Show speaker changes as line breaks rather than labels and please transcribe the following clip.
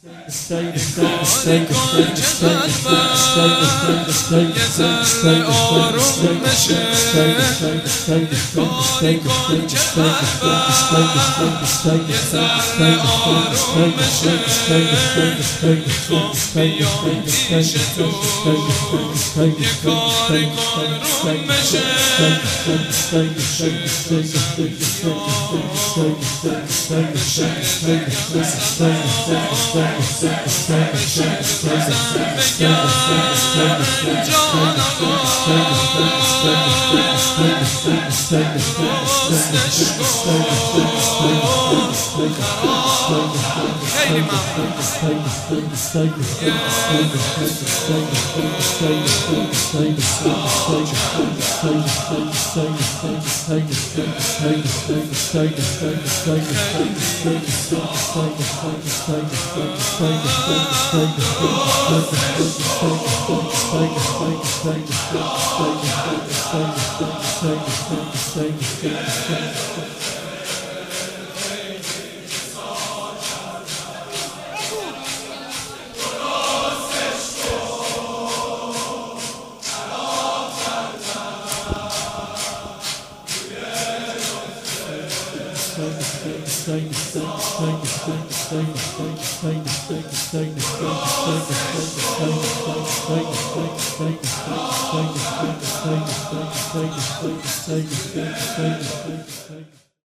کاری کن که قلبم یه ذره آروم بشه کاری کن که قلبم یه ذره آروم بشه میخوام بیام پیش تو یه کاری کن روم بشه